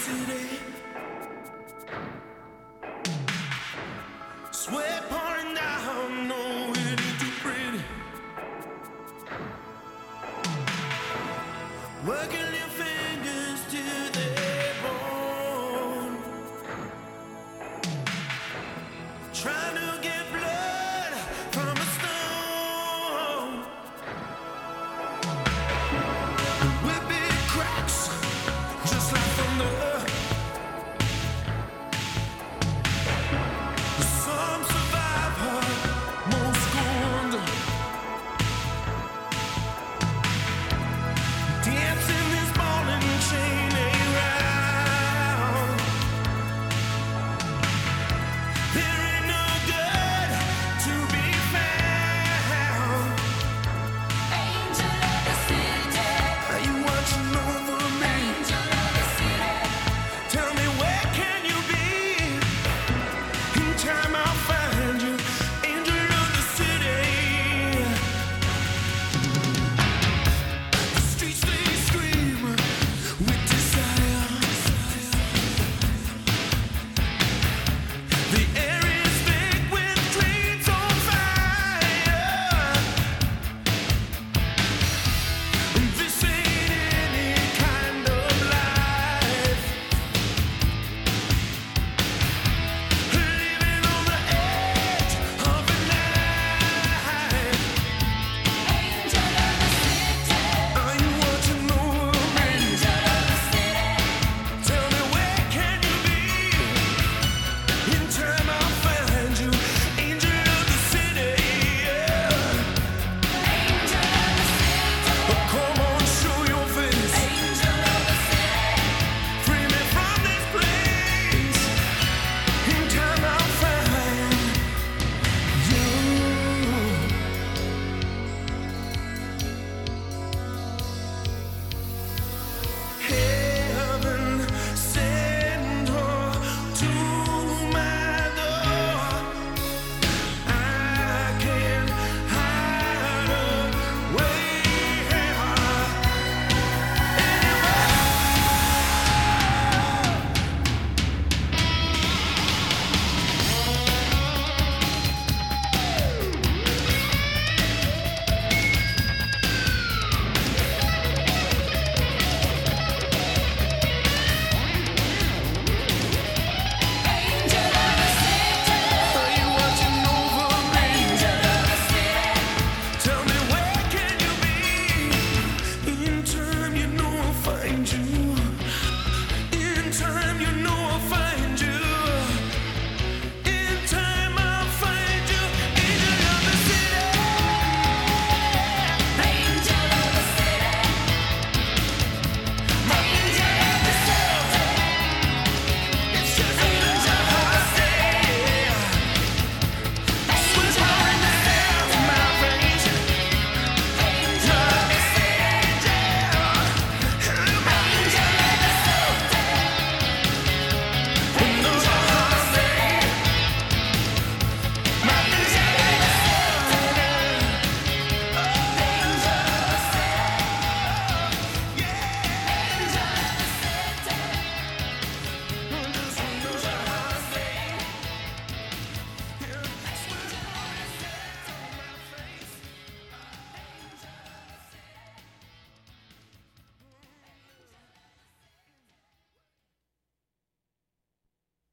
city. Sweat pouring down, no, it ain't too pretty. Working your fingers till they're bone, trying to get blood from a stone. With big cracks, just like thunder. Some survive her, most go under. Dancing this ball and chain around. There ain't no good to be found. Angel of the city, Are you watching over me? angel of the city, Tell me, where can you be? In time I'll find you, angel of the city. The streets they scream with desire. The air is thick with dreams on fire. This ain't any kind of life. Living on the edge of a knife. angel of the city, Are you watching over me? angel of the city, Tell me, where can you be? In time I'll find you, angel of the city. angel of the city, Come on, show your face. angel of the city, Free me from this place. In time I'll find you. Heaven sent her to my door. I can't hide away anymore. angel of the city, Are you watching over me? angel of the city, Tell me, where can you be? In time, you know I'll find you. In time.